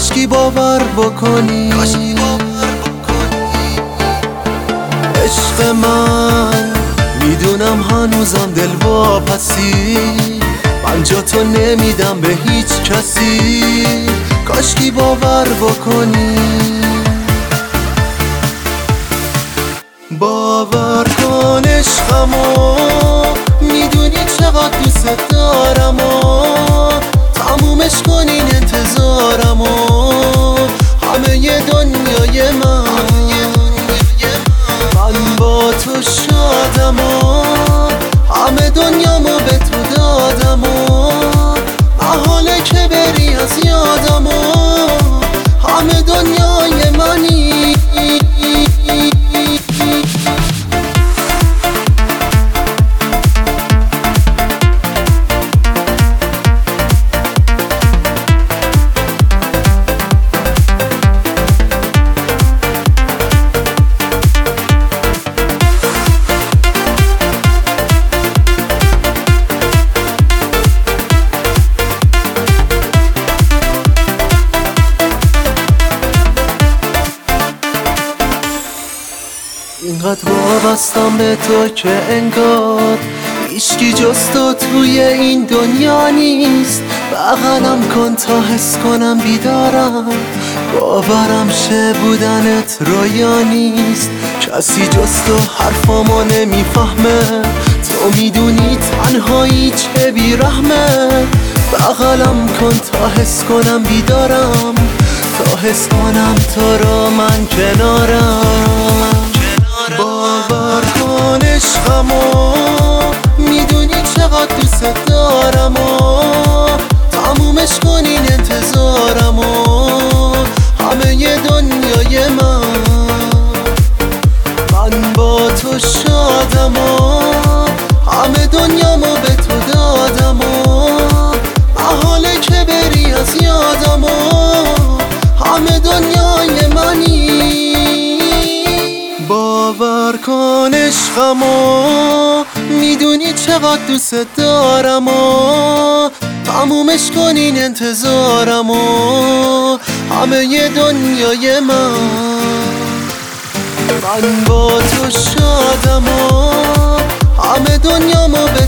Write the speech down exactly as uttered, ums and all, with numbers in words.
کاشکی باور بکنی عشق من، میدونم هنوزم دل واپسی، من جا تو نمیدم به هیچ کسی. کاشکی باور بکنی، باور کن عشقمو، میدونی چقدر دوست دارمو، تمومش کن این انتظارمو. همه ی دنیای من، من با تو شادمو، همه دنیامو به تو دادمو، محاله که بری از یادمو. همه دنیای منی، اینقدر وابستم به تو که انگار هیچکی جز تو توی این دنیا نیست. بغلم کن تا حس کنم بیدارم، باورم شه بودنت رویا نیست. کسی جز تو حرفامو نمیفهمه، تو میدونی تنهایی چه بیرحمه. بغلم کن تا حس کنم بیدارم، تا حس کنم تو رو من کنارم. باور کن عشقمو، میدونی چقدر دوست دارمو، تمومش کن این انتظارمو. همه ی دنیای من، من با تو شادمو، همه دنیامو به تو دادمو، محاله که بری از یادمو. همه دنیای منی، باور کن عشقمو، میدونی چقدر دوست دارمو، تمومش کن این انتظارمو. همه ی دنیای من، من با تو شادمو، همه دنیامو به